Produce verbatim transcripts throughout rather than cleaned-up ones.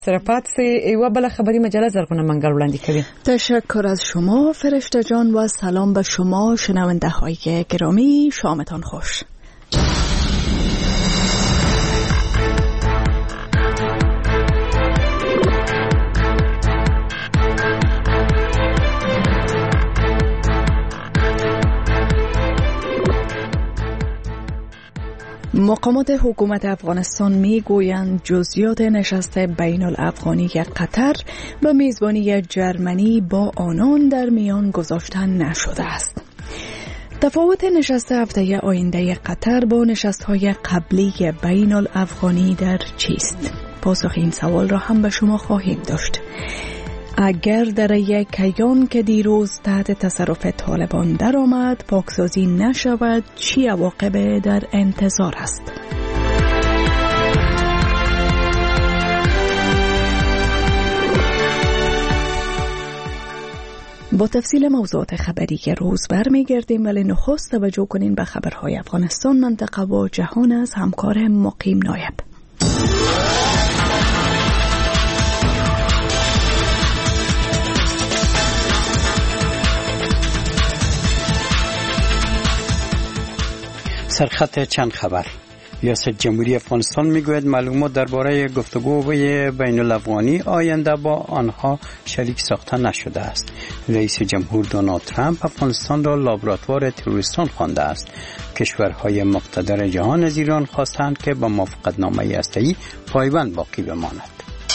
سرپات سه ایوا بلا خبری مجله زرغونه منگل وړاندې کوي. تشکر از شما فرشته جان و سلام به شما شنونده های گرامی. شامتان خوش. مقامات حکومت افغانستان می گویند جزئیات نشست بین الافغانی قطر به میزبانی جرمنی با آنان در میان گذاشته نشده است. تفاوت نشست هفته آینده قطر با نشست‌های قبلی بین الافغانی در چیست؟ پاسخ این سوال را هم به شما خواهیم داشت. اگر در یک کیان که دیروز تحت تصرف طالبان درآمد پاکسازی نشود چی عواقب در انتظار است؟ با تفصیل موضوعات خبری که روز برمیگردیم، ولی نخست توجه کنین به خبرهای افغانستان، منطقه و جهان از همکار مقیم نایب. سرخط چند خبر. ریاست جمهوری افغانستان میگوید معلومات درباره گفتگوهای بین الافغانی آینده با آنها شریک ساخته نشده است. رئیس جمهور دونالد ترامپ افغانستان را لابراتوار تروریستان خوانده است. کشورهای مقتدر جهان از ایران خواستند که با موافقتنامه هسته‌ای پایبند باقی بماند.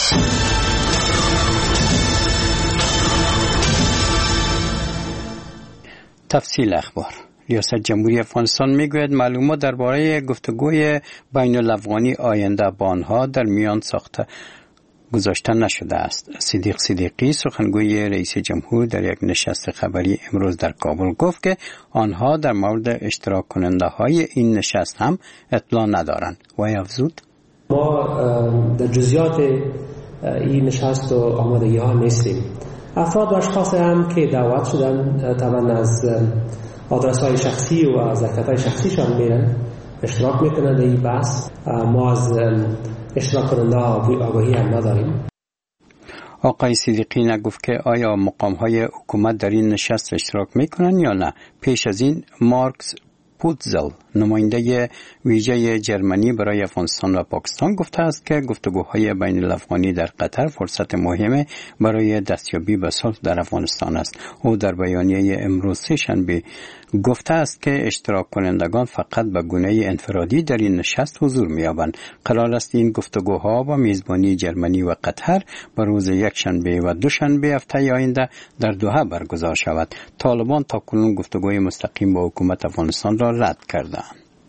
تفصیل اخبار. ریاست جمهوری افغانستان میگوید معلومات درباره گفتگوی بین الافغانی آینده با آنها در میان ساخته گذاشته نشده است. صدیق صدیقی سخنگوی رئیس جمهور در یک نشست خبری امروز در کابل گفت که آنها در مورد اشتراک کننده های این نشست هم اطلاع ندارند. و افزود ما در جزئیات این نشست و آمادگی ها نیستیم. افراد و اشخاص هم که دعوت شدن طبعا از آدرس های شخصی و از های شخصیشان میرن اشتراک میکنن در این بحث. ما از اشتراک کننده آگاهی هم نداریم. آقای صدیقی نگفت که آیا مقام های حکومت در این نشست اشتراک میکنن یا نه. پیش از این مارکس پوتزل نماینده ویژه جرمنی برای افغانستان و پاکستان گفته است که گفتگوهای بین الافغانی در قطر فرصت مهمه برای دستیابی به صلح در افغانستان است. او در بیانیه امروز سه‌شنبه گفته است که اشتراک کنندگان فقط به گونه انفرادی در این نشست حضور می‌یابند. قرار است این گفتگوها با میزبانی جرمنی و قطر به روز یکشنبه و دوشنبه هفته آینده در دوحه برگزار شود. طالبان تاکنون گفتگوی مستقیم با حکومت افغانستان را رد کردند.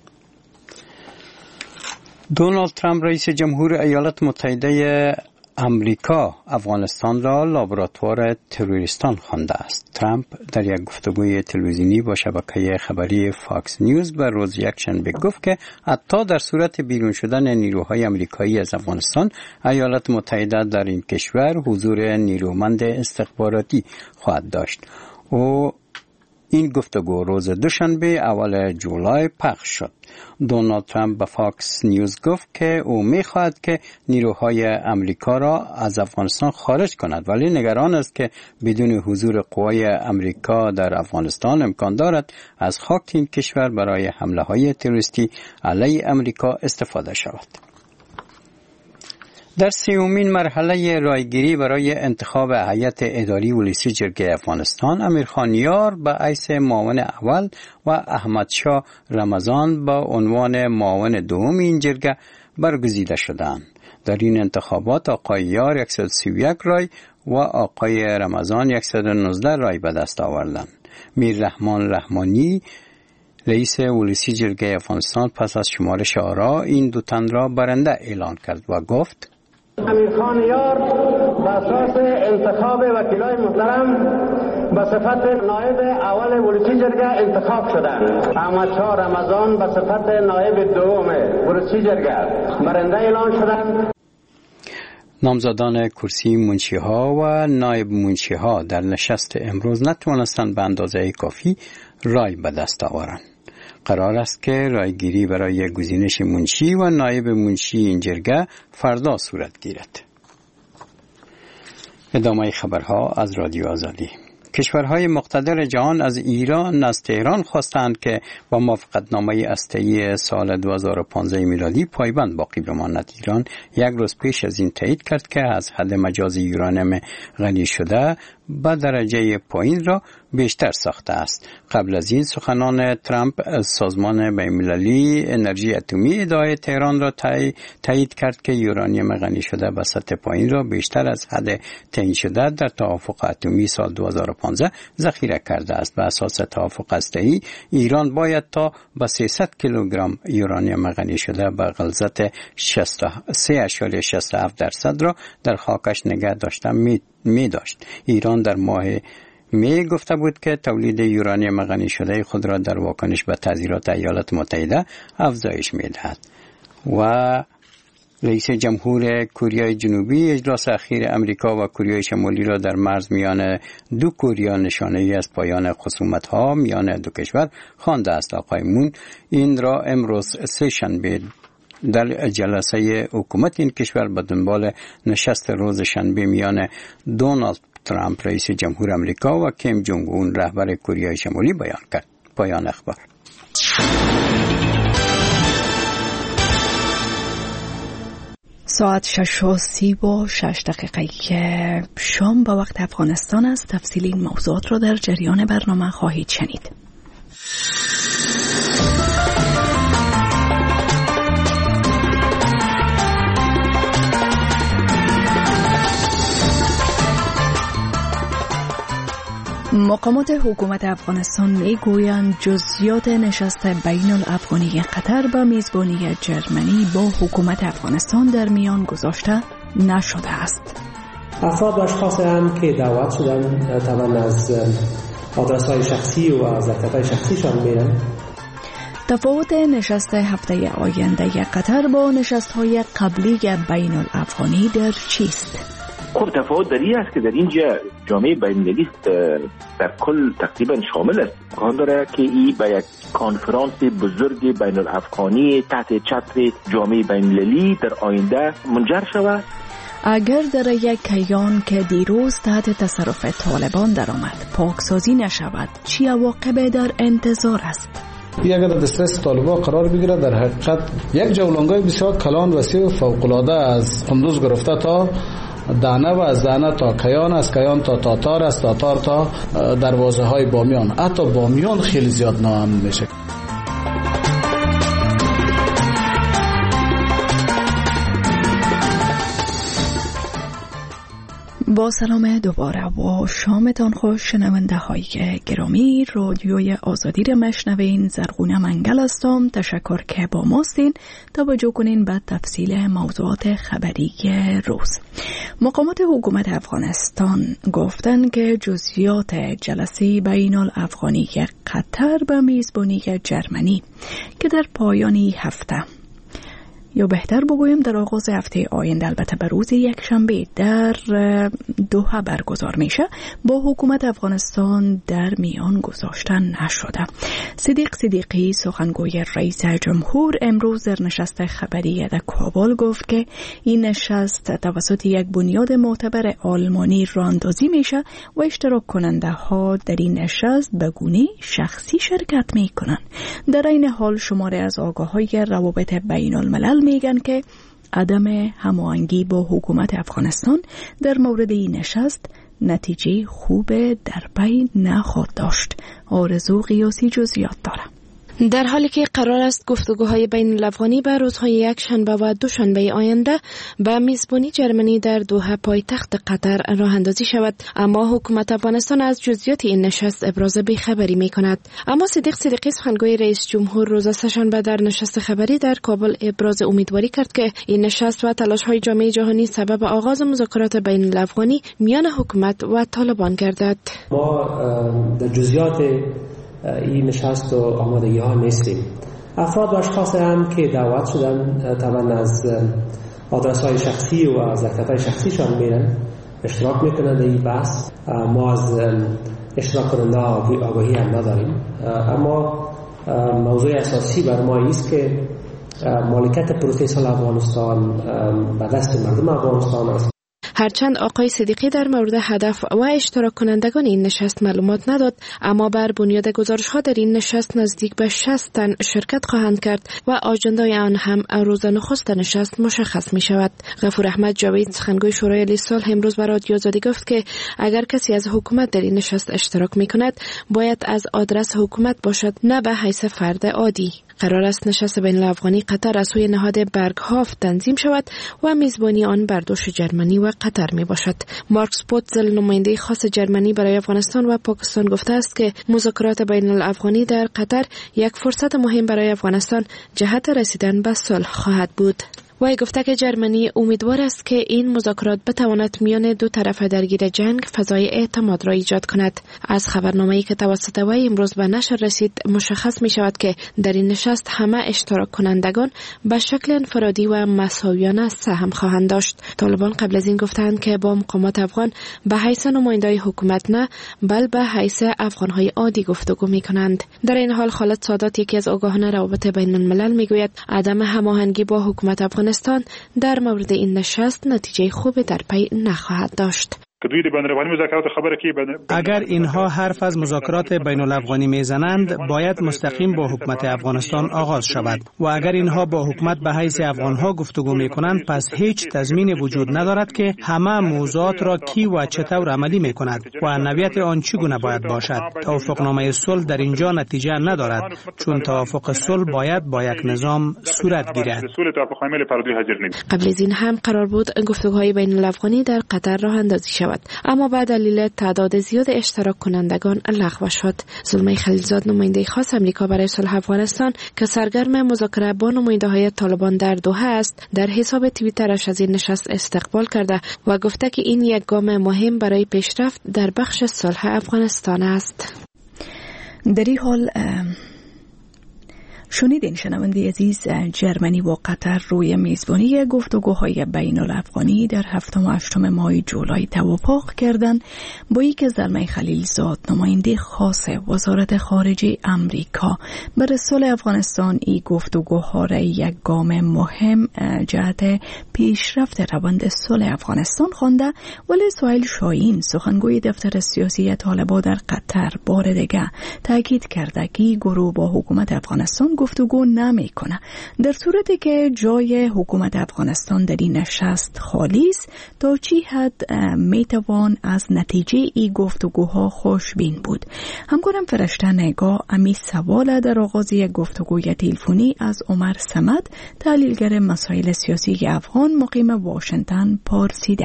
دونالد ترامپ رئیس جمهور ایالات متحده امریکا افغانستان را لابراتوار تروریستان خوانده است. ترامپ در یک گفتگوی تلویزیونی با شبکه خبری فاکس نیوز به روز یکشنبه گفت که حتی در صورت بیرون شدن نیروهای امریکایی از افغانستان، ایالات متحده در این کشور حضور نیرومند استخباراتی خواهد داشت. او این گفتگو روز دوشنبه اول جولای پخش شد. دونالد ترامپ به فاکس نیوز گفت که او می‌خواهد که نیروهای امریکا را از افغانستان خارج کند، ولی نگران است که بدون حضور قوای امریکا در افغانستان امکان دارد از خاک این کشور برای حمله‌های تروریستی علیه امریکا استفاده شود. در سیومین مرحله رایگیری برای انتخاب هیئت اداری ولسی جرگه افغانستان، امیرخان یار به حیث معاون اول و احمد شاه رمضان به عنوان معاون دوم این جرگه برگزیده شدند. در این انتخابات آقای یار صد و سی و یک رای و آقای رمضان صد و نوزده رای به دست آوردند. میر رحمان رحمانی رئیس ولسی جرگه افغانستان پس از شمارش آرا این دو تن را برنده اعلان کرد و گفت امیرخان یار به اساس انتخاب وکیلای محترم به صفت نایب اول ولسی جرگه انتخاب شدند. احمد شاه رمضان به صفت نایب دوم ولسی جرگه برنده اعلان شدند. نامزدان کرسی منشی‌ها و نایب منشی‌ها در نشست امروز نتوانستند به اندازه کافی رای به دست آورند. قرار است که رایگیری برای گزینش منشی و نایب منشی این جرگه فردا صورت گیرد. ادامه خبرها از رادیو آزادی. کشورهای مقتدر جهان از ایران از تهران خواستند که با موافقتنامه هسته‌ای سال دو هزار و پانزده میلادی پایبند باقی بماند. ایران یک روز پیش از این تایید کرد که از حد مجازی یورانیم غنی شده به درجه پایین را بیشتر ساخته است. قبل از این سخنان ترامپ سازمان بین‌المللی انرژی اتمی ادعای تهران را تایید کرد که یورانیم غنی شده به سطح پایین را بیشتر از حد تعیین شده در توافق اتمی سال دو هزار و پانزده ذخیره کرده است. به اساس توافق هسته‌ای ایران باید تا به سیصد کیلوگرم یورانیم غنی شده به غلظت شصت و سه اشاریه شصت و هفت درصد را در خاکش نگه داشته می می داشت. ایران در ماه می گفته بود که تولید یورانیم غنی شده خود را در واکنش به تحذیرات ایالات متحده افزایش می دهد. و رئیس جمهور کره جنوبی اجلاس اخیر امریکا و کره شمالی را در مرز میان دو کره نشانه‌ای از پایان خصومت‌ها میان دو کشور خوانده است. آقای مون این را امروز سه شنبه در جلسه حکومت این کشور به دنبال نشست روز شنبه میان دونالد ترامپ رئیس جمهور امریکا و کیم جونگ اون رهبر کره شمالی بیان کرد. پایان اخبار. ساعت شش و سی و شش دقیقه شام به وقت افغانستان است. تفصیل این موضوعات را در جریان برنامه خواهید شنید. مقامات حکومت افغانستان میگویند جزئیات نشست بین الافغانی قطر با میزبانی جرمنی با حکومت افغانستان در میان گذاشته نشده است. افراد و اشخاص هم که دعوت شدن طبعا از آدرس‌های شخصی و از ارتباطات شخصیشان میرن. تفاوت نشست هفته آینده قطر با نشست‌های قبلی بین الافغانی در چیست؟ خب تفاوت در این است که در اینجا جامعه بین‌المللی در کل تقریبا شامل است. امکان داره که این به یک کنفرانس بزرگ بین الافغانی تحت چتر جامعه بین‌المللی در آینده منجر شود. اگر در یک کیان که دیروز تحت تصرف طالبان درآمد پاکسازی نشود چی عواقب در انتظار است؟ این اگر در دسترس طالبان قرار بگیره در حقیقت یک جولانگاه بسیار کلان وسیع و فوق‌العاده از قندوز گرفته تا دانه و از دانه تا کیان، از کیان تا تاتار، از تاتار تا دروازه های بامیان، حتی بامیان خیلی زیاد ناامن میشه. با سلام دوباره و شامتان خوش شنونده های گرامی. رادیوی آزادی را مشنوین. زرغونه منگل هستم. تشکر که با ماستین. توجه کنین به تفصیل موضوعات خبری روز. مقامات حکومت افغانستان گفتن که جزئیات جلسه بین الافغانی قطر به میزبانی جرمنی که در پایانی هفته یا بهتر بگویم در آغاز هفته آینده البته به روز یک شنبه در دوحه برگزار میشه با حکومت افغانستان در میان گذاشته نشده. صدیق صدیقی سخنگوی رئیس جمهور امروز در نشست خبری در کابل گفت که این نشست توسط یک بنیاد معتبر آلمانی راهاندازی میشه و اشتراک کننده ها در این نشست به گونه شخصی شرکت میکنن. در این حال شماره از آگاه‌های روابط بین الملل میگن که عدم هماهنگی با حکومت افغانستان در مورد این نشست نتیجه خوب در پی نخواهد داشت. آرزو قیاسی جزئیات داره. در حالی که قرار است گفتگوهای بین الافغانی به روزهای یک شنبه و دوشنبه آینده به میزبانی جرمنی در دوحه پایتخت قطر راه اندازی شود، اما حکومت افغانستان از جزئیات این نشست ابراز بی‌خبری می‌کند. اما صدیق صدیقی سخنگوی رئیس جمهور روز سه‌شنبه در نشست خبری در کابل ابراز امیدواری کرد که این نشست و تلاش‌های جامعه جهانی سبب آغاز مذاکرات بین الافغانی میان حکومت و طالبان گردد. ما در جزئیات این نشست و آمادگی ها نیستیم. افراد و اشخاص هم که دعوت شدن طبعا از آدرس های شخصی و از ارتباطات های شخصیشان میرن اشتراک میکنن در این بحث. ما از اشتراک کننده آگاهی هم نداریم، اما موضوع اساسی بر ما است که مالکیت پروسه صلح افغانستان به دست مردم افغانستان است. هرچند آقای صدیقی در مورد هدف و اشتراک کنندگان این نشست معلومات نداد، اما بر بنیاد گزارش‌ها در این نشست نزدیک به شصت تن شرکت خواهند کرد و آجندای آن هم روز نخست نشست مشخص می شود. غفور احمد جاوید سخنگوی شورای لیگ صلح امروز به رادیو آزادی گفت که اگر کسی از حکومت در این نشست اشتراک می کند باید از آدرس حکومت باشد، نه به حیث فرد عادی. قرار است نشست بین الافغانی قطر از سوی نهاد برگهاف تنظیم شود و میزبانی آن بر دوش جرمنی و قطر می باشد. مارکس پوتزل نماینده خاص جرمنی برای افغانستان و پاکستان گفته است که مذاکرات بین الافغانی در قطر یک فرصت مهم برای افغانستان جهت رسیدن به صلح خواهد بود. وی گفته که جرمنی امیدوار است که این مذاکرات بتواند میان دو طرف درگیر جنگ فضای اعتماد را ایجاد کند. از خبرنامه‌ای که توسط وی امروز به نشر رسید مشخص می شود که در این نشست همه اشتراک کنندگان به شکل انفرادی و مساویانه سهم خواهند داشت. طالبان قبل از این گفتند که با مقامات افغان به حیث نمایندای حکومت نه بل به حیث افغان‌های عادی گفتگو می کنند. در این حال خالد سادات یکی از آگاهان روابط بین الملل می گوید عدم هماهنگی با حکومت افغان در مورد این نشست نتیجه خوبی در پی نخواهد داشت. اگر اینها حرف از مذاکرات بین الافغانی میزنند باید مستقیم با حکومت افغانستان آغاز شود و اگر اینها با حکومت به حیث افغانها گفتگو میکنند پس هیچ تضمین وجود ندارد که همه موضوعات را کی و چطور عملی میکند و نوعیت آن چگونه باید باشد. توافقنامه صلح در اینجا نتیجه ندارد چون توافق صلح باید با یک نظام صورت گیرد. قبل از این هم قرار بود گفتگوهای بین الافغانی در قطر راه اندازی شود، اما به دلیل تعداد زیاد اشتراک کنندگان لغو شد. زلمه خلیلزاد نماینده خاص امریکا برای صلح افغانستان که سرگرم مذاکره با نماینده‌های طالبان در دوحه است، در حساب توییترش از این نشست استقبال کرده و گفته که این یک گام مهم برای پیشرفت در بخش صلح افغانستان است. در این حال شنیدین شنونده عزیز، جرمنی و قطر روی میزبانی گفتگوهای بین الافغانی در هفتم و هشتم ماه جولای توافق کردند. با اینکه زلمه خلیلزاد نماینده خاص وزارت خارجه امریکا برای صلح افغانستان این گفتگوها را یک گام مهم جهت پیشرفت روند صلح افغانستان خوانده، ولی سهیل شاهین سخنگوی دفتر سیاسی طالبان در قطر بار دیگه تاکید کرده که گروه با حکومت افغانستان گفتگو نمی کنه. در صورتی که جای حکومت افغانستان در این نشست خالی است، تا چی حد می توان از نتیجه ای گفتگوها خوشبین بود؟ همکارم فرشته نگاه امی سوال در آغاز یک گفتگوی تلفنی از عمر صمد، تحلیلگر مسائل سیاسی افغان مقیم واشنگتن پرسیده.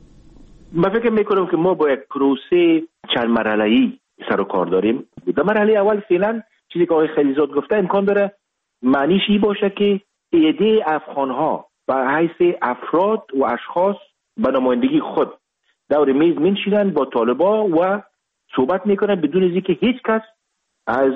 من فکر میکنم که ما با یک پروسه چند مرحله‌ای سر و کار داریم. در مرحله اول فعلا چیزی که آقای خلیلزاد گفته امکان داره معنیش این باشه که ایده افغان‌ها به حیث افراد و اشخاص به نمایندگی خود دور میز میشینن با طالبا و صحبت میکنن بدون از اینکه هیچ کس از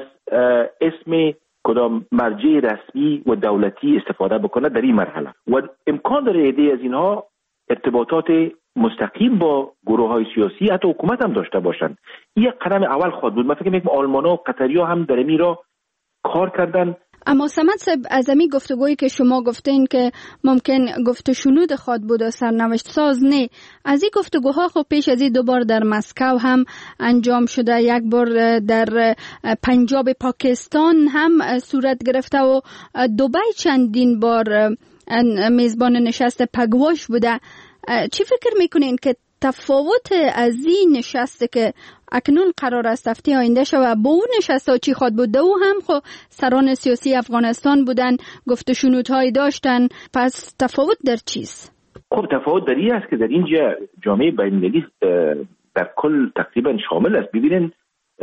اسم کدام مرجع رسمی و دولتی استفاده بکنه در این مرحله. و امکان داره ایده از اینها ارتباطات مستقیم با گروه‌های سیاسی حتی حکومت هم داشته باشند. این یک قدم اول خواهد بود. من فکر می‌کنم آلمان‌ها و قطری‌ها هم در این را کار کردن. اما صمد صاحب، از امی گفتگویی که شما گفتین که ممکن گفت شنود خواهد بود و سرنوشت ساز نه، از این گفتگوها خب پیش از این دوبار در مسکو هم انجام شده، یک بار در پنجاب پاکستان هم صورت گرفته و دبی چندین بار میزبان نشست پگواش بوده. چی فکر میکنین که تفاوت از این نشسته که اکنون قرار است هفته آینده شود با اون نشست ها چی خواهد بود؟ او هم خب سران سیاسی افغانستان بودن، گفت شنودهایی داشتن، پس تفاوت در چیست؟ خب تفاوت در این است که در اینجا جامعه بین‌المللی در کل تقریبا شامل است. ببینین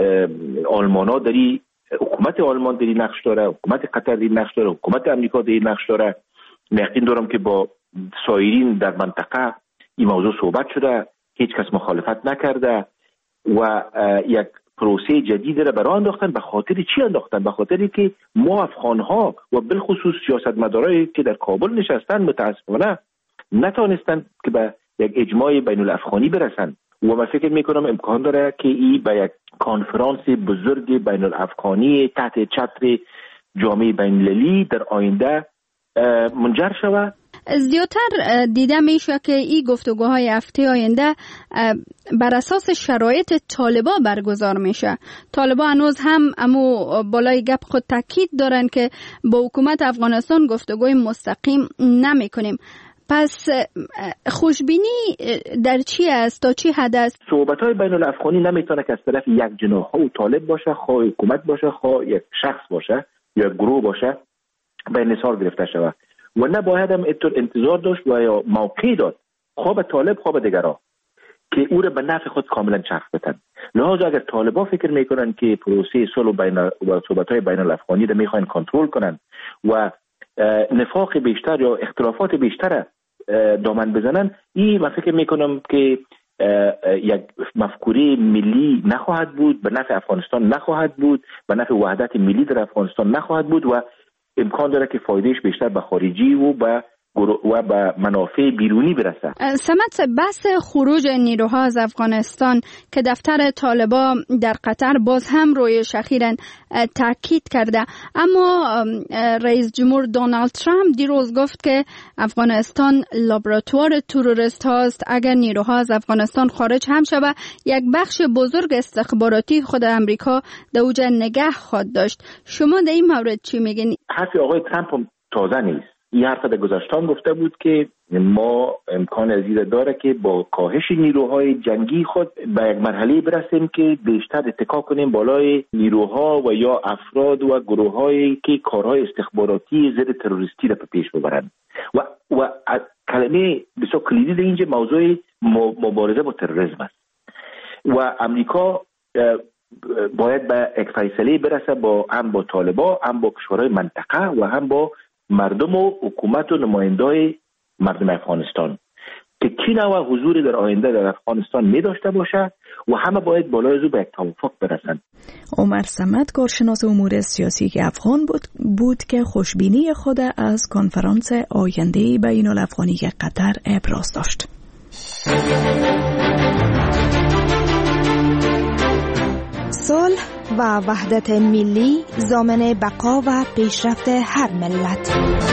آلمان ها در این، حکومت آلمان در این نقش داره، حکومت قطر در این نقش داره، حکومت امریکا در این نقش داره. یقین دارم که با سایرین در منطقه این موضوع صحبت شده، هیچ کس مخالفت نکرده و یک پروسه جدید را برای انداختن. به خاطر چی انداختن؟ به خاطری که ما افغان‌ها و بالخصوص سیاستمدارایی که در کابل نشستن متاسفانه نتونستن که به یک اجماع بین الافغانی برسن و من فکر میکنم امکان داره که این به یک کنفرانس بزرگ بین الافغانی تحت چتر جامعه بین المللی در آینده منجر شود. زیادتر دیده میشه که این گفتگوهای هفته آینده بر اساس شرایط طالبا برگزار میشه. طالبا هنوز هم امو بالای گپ خود تاکید دارن که با حکومت افغانستان گفتگوی مستقیم نمی کنیم. پس خوشبینی در چی است؟ تا چی حد است؟ صحبت‌های بین الافغانی نمیتونه که از طرف یک جناح ها طالب باشه، خواه حکومت باشه، خواه یک شخص باشه یا گروه باشه به انحصار گرفته شود و نباید هم اینطور انتظار داشت و یا موقع داد خواه طالب خواه دیگرها که او را به نفع خود کاملا چرخ بتن. لحاظا اگر طالبا فکر میکنن که پروسه صلح بین و صحبت‌های بین الافغانی را میخواین کنترل کنن و نفاق بیشتر یا اختلافات بیشتر دامن بزنن، این من فکر میکنم که یک مفکوره ملی نخواهد بود، به نفع افغانستان نخواهد بود، به نفع وحدت ملی در افغانستان نخواهد بود و امکان داره که فایدهش بیشتر به خارجی و به و به منافع بیرونی برسه. سمت بحث خروج نیروها از افغانستان که دفتر طالبا در قطر باز هم روی اخیراً تاکید کرده، اما رئیس جمهور دونالد ترامپ دیروز گفت که افغانستان لابراتوار تروریست هاست. اگر نیروها از افغانستان خارج هم شود یک بخش بزرگ استخباراتی خود امریکا در اوجه نگه خواهد داشت. شما در این مورد چی میگین؟ حرف آقای ترامپ تازه نیست. این حرف در گذشته گفته بود که ما امکان عزیز داره که با کاهش نیروهای جنگی خود به یک مرحله برسیم که بیشتر اتکا کنیم بالای نیروها و یا افراد و گروهایی که کارهای استخباراتی ضد تروریستی را پیش ببرند و و کلمه بسیار کلیدی در اینجا موضوع مبارزه با تروریسم است و امریکا باید به یک فیصله برسه با هم با طالبا، هم با کشورهای منطقه و هم با مردم و حکومت و نمایندای مردم افغانستان که چی نوع حضوری در آینده در افغانستان می داشته باشه و همه باید بالای از او به یک توافق برسند. عمر صمد، کارشناس امور سیاسی افغان بود, بود که خوشبینی خود از کنفرانس آینده بین الافغانی قطر ابراز داشت. صلح و وحدت ملی ضامن بقا و پیشرفت هر ملت.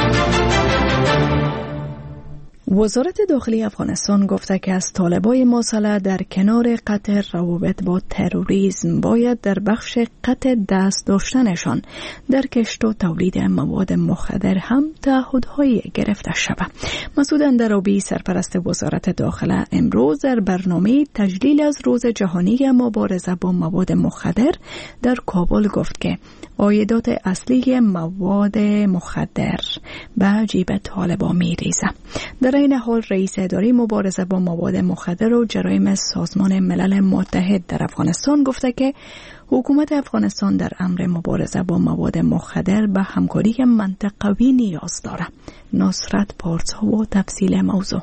وزارت داخلی افغانستان گفته که از طالبای مسلح در کنار قطع روابط با تروریسم باید در بخش قطع دست داشتنشان در کشت و تولید مواد مخدر هم تعهدهای گرفته شود. مسعود اندرابی، سرپرست وزارت داخله، امروز در برنامه تجلیل از روز جهانی مبارزه با مواد مخدر در کابل گفت که عایدات اصلی مواد مخدر به جیب طالبا میریزه. در این حال رئیس اداره مبارزه با مواد مخدر و جرایم سازمان ملل متحد در افغانستان گفته که حکومت افغانستان در امر مبارزه با مواد مخدر به همکاری منطقوی نیاز دارد. نصرت پارسا و تفصیل موضوع.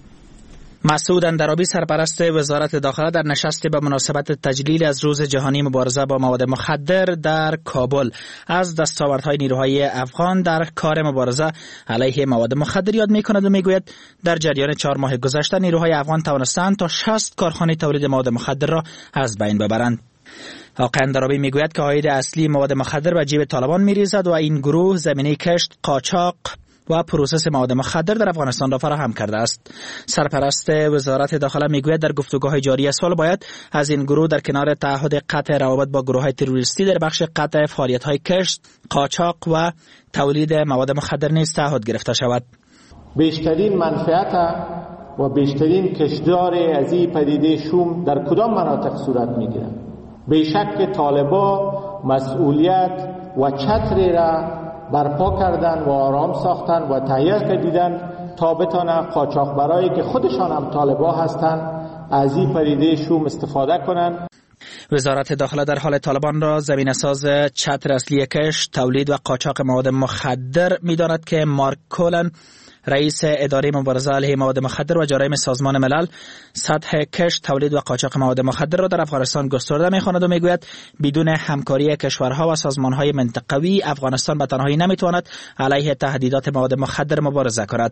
مسعود اندرابی، سرپرست وزارت داخله، در نشستی به مناسبت تجلیل از روز جهانی مبارزه با مواد مخدر در کابل از دستاوردهای نیروهای افغان در کار مبارزه علیه مواد مخدر یاد می‌کند و میگوید در جریان چهار ماه گذشته نیروهای افغان توانستند تا شصت کارخانه تولید مواد مخدر را از بین ببرند. آقای اندرابی میگوید که عاید اصلی مواد مخدر به جیب طالبان میریزد و این گروه زمینه کشت، قاچاق و پروسس مواد مخدر در افغانستان را فراهم کرده است. سرپرست وزارت داخله میگوید در گفتگوهای جاری سال باید از این گروه در کنار تعهد قطع روابط با گروه‌های تروریستی در بخش قطع فعالیت‌های کشت، قاچاق و تولید مواد مخدر نیز تعهد گرفته شود. بیشترین منفعت و بیشترین کشدار از این پدیده شوم در کدام مناطق صورت میگیرد؟ بیشک طالبا مسئولیت و چتری را برپا کردن و آرام ساختن و تهیه کردن تا بتانه قاچاقبرایی که خودشان هم طالبا هستند از این پدیده شوم استفاده کنند. وزارت داخله در حال طالبان را زمینه ساز چتر اصلی کشت، تولید و قاچاق مواد مخدر می‌داند که مارک کولن، رئیس اداره مبارزه علیه مواد مخدر و جرایم سازمان ملل، سطح کشت، تولید و قاچاق مواد مخدر را در افغانستان گسترده می‌خواند و میگوید بدون همکاری کشورها و سازمان‌های منطقوی افغانستان به تنهایی نمی‌تواند علیه تهدیدات مواد مخدر مبارزه کند.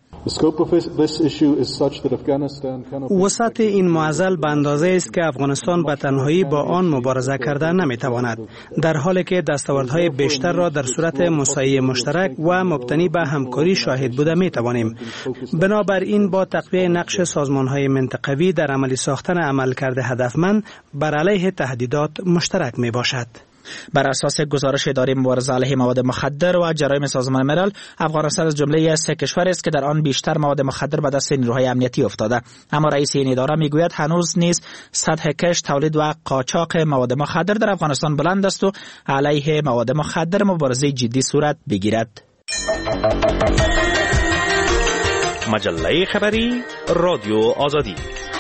وسعت این معضل به اندازه است که افغانستان به تنهایی با آن مبارزه کرده نمیتواند، در حالی که دستاوردهای بیشتر را در صورت مساعی مشترک و مبتنی به همکاری شاهد بوده میتوانیم. بنابراین با تقویت نقش سازمانهای منطقوی در عملی ساختن عملکرد هدفمند بر علیه تهدیدات مشترک می باشد. بر اساس گزارش اداره مبارزه علیه مواد مخدر و جرایم سازمان ملل، افغانستان از جمله سه کشور است که در آن بیشتر مواد مخدر به دست نیروهای امنیتی افتاده. اما رئیس این اداره میگوید هنوز نیز سطح کشت، تولید و قاچاق مواد مخدر در افغانستان بلند است و علیه مواد مخدر مبارزه جدی صورت بگیرد. مجله خبری رادیو آزادی.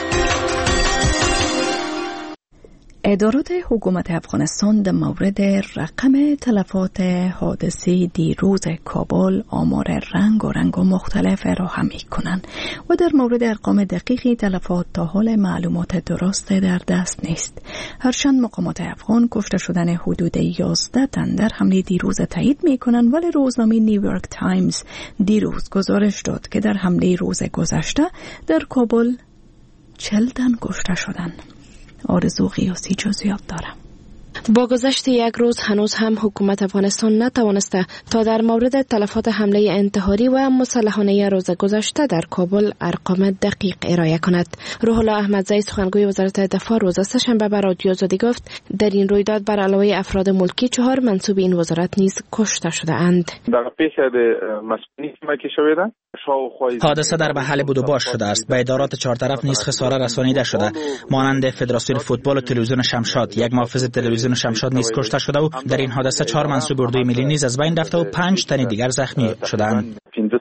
ادارات حکومت افغانستان در مورد رقم تلفات حادثه دیروز کابل آمار رنگ و رنگ و مختلف ارائه می کنند و در مورد ارقام دقیقی تلفات تا حال معلومات درست در دست نیست. هرچند مقامات افغان کشته شدن حدود یازده تن در حمله دیروز تایید می کنند، ولی روزنامه نیویورک تایمز دیروز گزارش داد که در حمله روز گذشته در کابل چهل تن کشته شدند. آرزو قیاسی جزئیات دارم. با گذشت یک روز هنوز هم حکومت افغانستان نتوانسته تا در مورد تلفات حمله انتحاری و مسلحانه روز گذشته در کابل ارقام دقیق ارائه کند. روح الله احمدزی سخنگوی وزارت دفاع روز سه‌شنبه به رادیو آزادی گفت در این رویداد بر علاوه افراد ملکی چهار منصوب این وزارت نیز کشته شده اند. حادثه در محل بود و باش شده است. به ادارات چهار طرف نیز خساره رسانیده شده، مانند فدراسیون فوتبال و تلویزیون شمشاد. یک محافظ تلویزیون شمشاد نیز کشته شده و در این حادثه چهار منصوب اردوی ملی نیز از بین رفته و پنج تن دیگر زخمی شدند.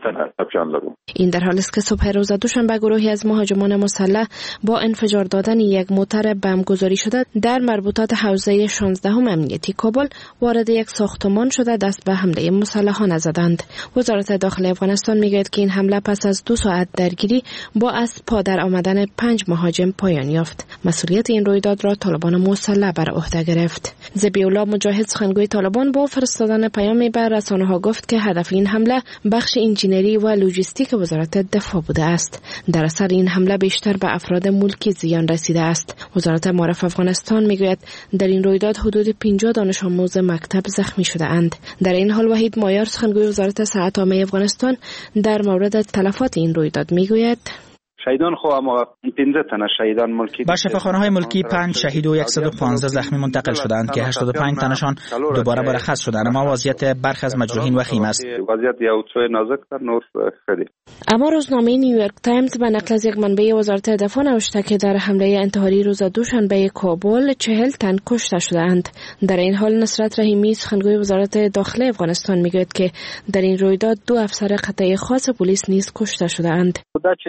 این در حالی است که صبح روز دوشنبه گروهی از مهاجمان مسلح با انفجار دادن یک موتر بم گذاری شده در مربوطات حوزه شانزدهم امنیتی کابل وارد یک ساختمان شده دست به حمله مسلحانه زدند. وزارت داخلی افغانستان میگوید که این حمله پس از دو ساعت درگیری با از پا در آمدن پنج مهاجم پایان یافت. مسئولیت این رویداد را طالبان مسلح بر عهده گرفت. ذبیح‌الله مجاهد سخنگوی طالبان با فرستادن پیامی به رسانه‌ها گفت که هدف این حمله بخش انجینری و لوجستیک وزارت دفاع بوده است. در اثر این حمله بیشتر به افراد ملکی زیان رسیده است. وزارت معارف افغانستان میگوید در این رویداد حدود پنجاه دانش آموز مکتب زخمی شده اند. در این حال وحید مایار سخنگوی وزارت صحت عامه افغانستان در مورد تلفات این رویداد میگوید شهیدان خو اما پنځه تنه شهیدان ملکی به شفاخانه‌های ملکی پنج شهید و صد و پانزده زخمی منتقل شدند که هشتاد و پنج تنشان دوباره مرخص شدند، اما وضعیت برخی از مجروحین وخیم است. وضعیت یو څه نازک تر نور خدي. اما روزنامه نیویورک تایمز به نقل از یک منبع وزارت دفاع نوشته که در حمله انتحاری روز دوشنبه کابل چهل تن کشته شدند. در این حال نصرت رحیمی سخنگوی وزارت داخلی افغانستان میگوید که در این رویداد دو افسر قطعه خاص پلیس نیز کشته شدند.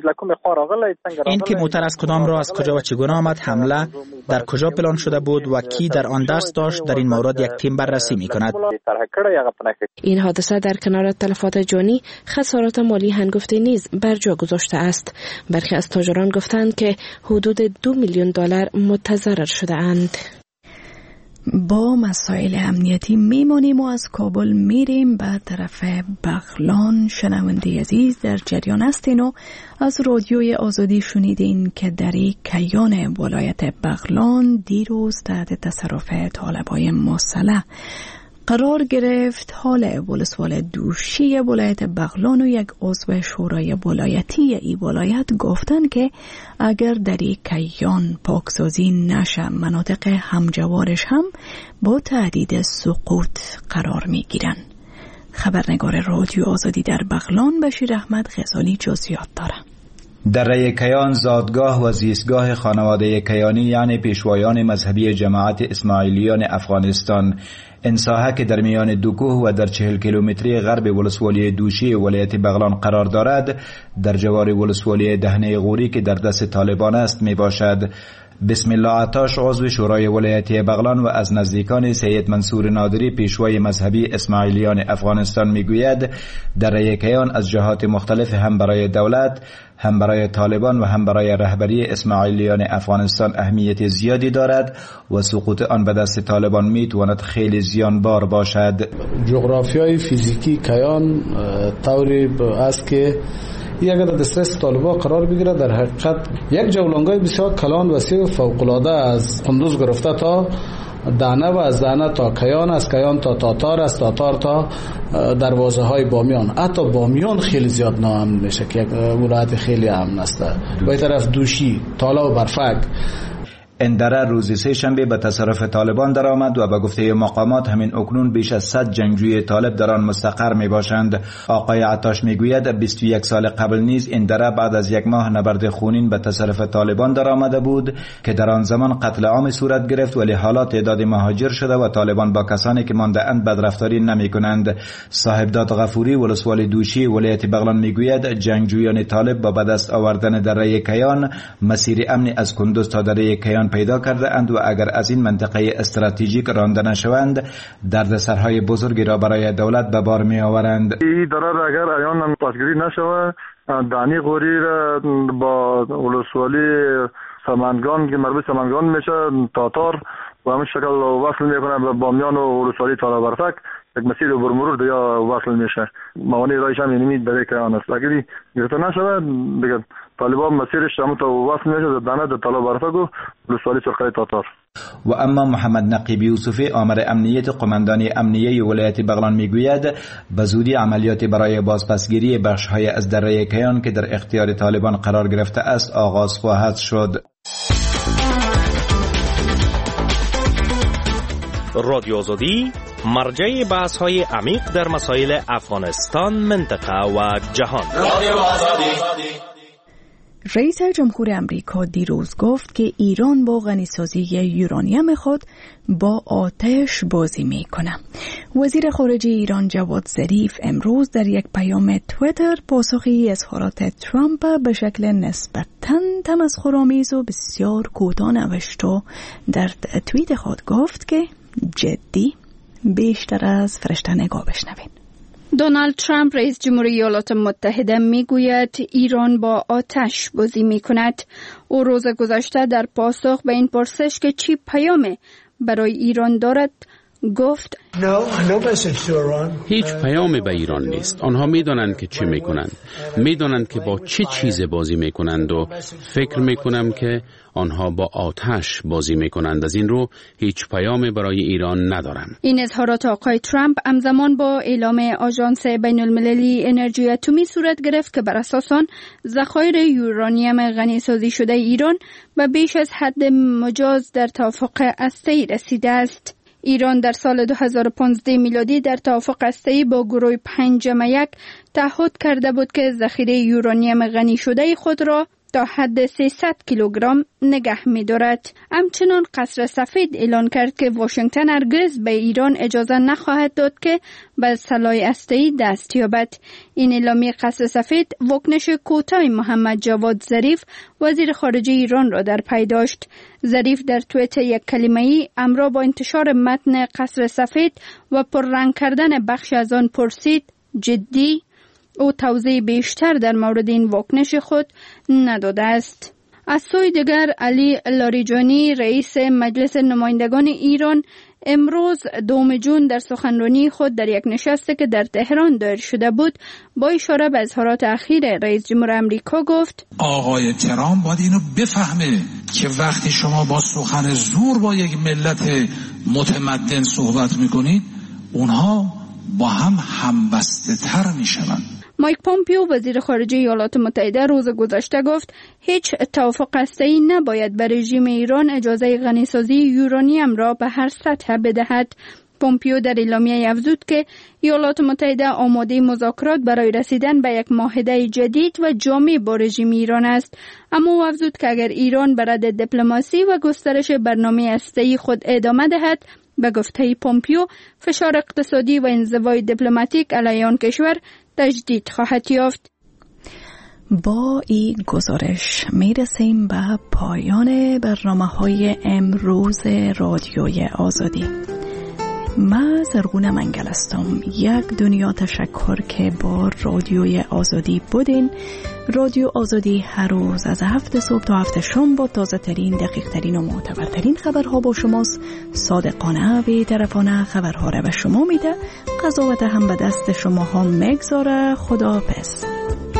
این که موتر از کدام را از کجا و چگونه آمد، حمله در کجا پلان شده بود و کی در آن دست داشت، در این مورد یک تیم بررسی می کند. این حادثه در کنار تلفات جانی خسارات مالی هنگفته نیز بر جا گذاشته است. برخی از تاجران گفتند که حدود دو میلیون دلار متضرر شده اند. با مسائل امنیتی میمانیم و از کابل میریم به طرف بغلان. شنونده عزیز در جریان هستین و از رادیوی آزادی شنیدین که در کیان ولایت بغلان دیروز تحت تصرف طالبای مسلح قرار گرفت. حال ولسوال دوشی ولایت بغلان و یک عضو شورای ولایتی ای ولایت گفتن که اگر در کیان پاکسازی نشه مناطق همجوارش هم با تهدید سقوط قرار می گیرن. خبرنگار رادیو آزادی در بغلان بشیر احمد غزالی جزئیات داره. دره کیان زادگاه و زیستگاه خانواده کیانی یعنی پیشوایان مذهبی جماعت اسماعیلیان افغانستان انساحه که در میان دو کوه و در چهل کیلومتری غرب ولسوالی دوشی ولایت بغلان قرار دارد، در جوار ولسوالی دهنه غوری که در دست طالبان است می باشد. بسم الله عطاش عضو شورای ولایتی بغلان و از نزدیکان سید منصور نادری پیشوای مذهبی اسماعیلیان افغانستان میگوید دره کیان از جهات مختلف هم برای دولت، هم برای طالبان و هم برای رهبری اسماعیلیان افغانستان اهمیت زیادی دارد و سقوط آن به دست طالبان میتواند خیلی زیانبار باشد. جغرافیای فیزیکی کیان طوری است که این اگر در دسترس طالبان قرار بگیره در حقیقت یک جولانگاه بسیار کلان وسیع و فوق العاده از قندوز گرفته تا دانه و از دانه تا کیان، از کیان تا تاتار، از تاتار تا دروازه های بامیان. حتی بامیان خیلی زیاد ناامن میشه که یک ولایت خیلی امن است. به طرف دوشی، تالا و برفک. اندره روز سه شنبه به تصرف طالبان درآمد و به گفته مقامات همین اکنون بیش از صد جنگجوی طالب در آن مستقر می باشند. آقای عطاش میگوید بیست و یک سال قبل نیز اندره بعد از یک ماه نبرد خونین به تصرف طالبان درآمده بود که در آن زمان قتل عام صورت گرفت، ولی حالا تعداد مهاجر شده و طالبان با کسانی که مانده اند بدرفتاری نمی کنند. صاحبداد غفوری ولسوالی دوشی ولایت بغلان میگوید جنگجویان طالب با به دست آوردن دره کیان مسیر امنی از کندوز تا دره کیان پیدا کرده اند و اگر از این منطقه استراتژیک رانده نشوند دردسرهای بزرگی را برای دولت به بار می آورند. این درر اگر ایان پاسگیری نشود دانی غوری را با ولسوالی سمنگان که مربوط سمنگان میشه تاتار و همین شکل وصل میکنه به بامیان و ولسوالی تالا برفک، یک مسیر برمرور دیگه وصل میشه. موانع رایش هم اینمی برای کیان است. اگر گرفته نشود دیگه طالبان مسیرش هم تا وصل میشه دانه در تالا برفک و ولسوالی سرخی تاتار. و اما محمد نقیب یوسفی آمر امنیت قماندانی امنیه ولایت بغلان میگوید به زودی عملیات برای بازپسگیری بخش‌های از دره کیان که در اختیار طالبان قرار گرفته است آغاز خواهد شد. رادیو آزادی مرجع بحث‌های عمیق در مسائل افغانستان، منطقه و جهان. رادیو آزادی. رئیس جمهور امریکا دیروز گفت که ایران با غنیسازی یورانیم خود با آتش بازی می کنه. وزیر خارجه ایران جواد ظریف امروز در یک پیام توییتر پاسخی اظهارات ترامپ به شکل نسبتاً تمسخرآمیز و بسیار کوتاه نوشت و در توییت خود گفت که جدی بیشتر از فرشته نگاه بشنوین. دونالد ترامپ رئیس جمهوری ایالات متحده میگوید ایران با آتش بازی میکند. او روز گذشته در پاسخ به این پرسش که چی پیام برای ایران دارد گفت هیچ پیامی به ایران نیست. آنها میدانند که چه میکنند، میدانند که با چه چیز بازی میکنند و فکر میکنم که آنها با آتش بازی میکنند. از این رو هیچ پیامی برای ایران ندارم. این اظهارات آقای ترامپ همزمان با اعلام آژانس بین المللی انرژی اتمی صورت گرفت که بر اساس آن ذخایر یورانیم غنی سازی شده ایران به بیش از حد مجاز در توافق هسته‌ای رسیده است. ایران در سال دو هزار و پانزده میلادی در توافق هسته‌ای با گروه پنج جمع یک تعهد کرده بود که ذخیره یورانیم غنی شده خود را تا حد سیصد کیلوگرم نگه می دارد. همچنان قصر سفید اعلان کرد که واشنگتن هرگز به ایران اجازه نخواهد داد که به سلاح هسته‌ای دست یابد. این اعلامیه قصر سفید واکنش کوتاه محمد جواد ظریف وزیر خارجه ایران را در پی داشت. ظریف در توییت یک کلمه‌ای همراه با انتشار متن قصر سفید و پررنگ کردن بخش از آن پرسید جدی؟ او توضیح بیشتر در مورد این واکنش خود نداده است. از سوی دیگر علی لاریجانی رئیس مجلس نمایندگان ایران امروز دوم جون در سخنرانی خود در یک نشستی که در تهران دایر شده بود با اشاره به اظهارات اخیر رئیس جمهور امریکا گفت آقای ترامپ باید اینو بفهمه که وقتی شما با سخن زور با یک ملت متمدن صحبت میکنید اونها با هم همبسته تر میشوند. مایک پومپیو وزیر خارجه ایالات متحده روز گذشته گفت هیچ توافق هسته‌ای نباید به رژیم ایران اجازه غنیسازی یورانیم را به هر سطح بدهد. پومپیو در اعلامیه افزود که ایالات متحده آماده مذاکرات برای رسیدن به یک معاهده جدید و جامع با رژیم ایران است، اما او افزود که اگر ایران به رد دیپلماسی و گسترش برنامه هسته‌ای خود ادامه دهد، به گفته پومپیو فشار اقتصادی و انزوای دیپلماتیک علیه آن کشور تجدید خواهد یافت. با این گزارش میرسیم به پایان برنامه‌های امروز رادیوی آزادی. من زرغون منگل هستم. یک دنیا تشکر که با رادیوی آزادی بودین. رادیو آزادی هر روز از هفت صبح تا هفت شام با تازه ترین، دقیق ترین و معتبرترین خبرها با شماست. صادقانه و طرفانه خبرها را به شما میده. قضاوت هم به دست شما ها مگذاره. خدا پس.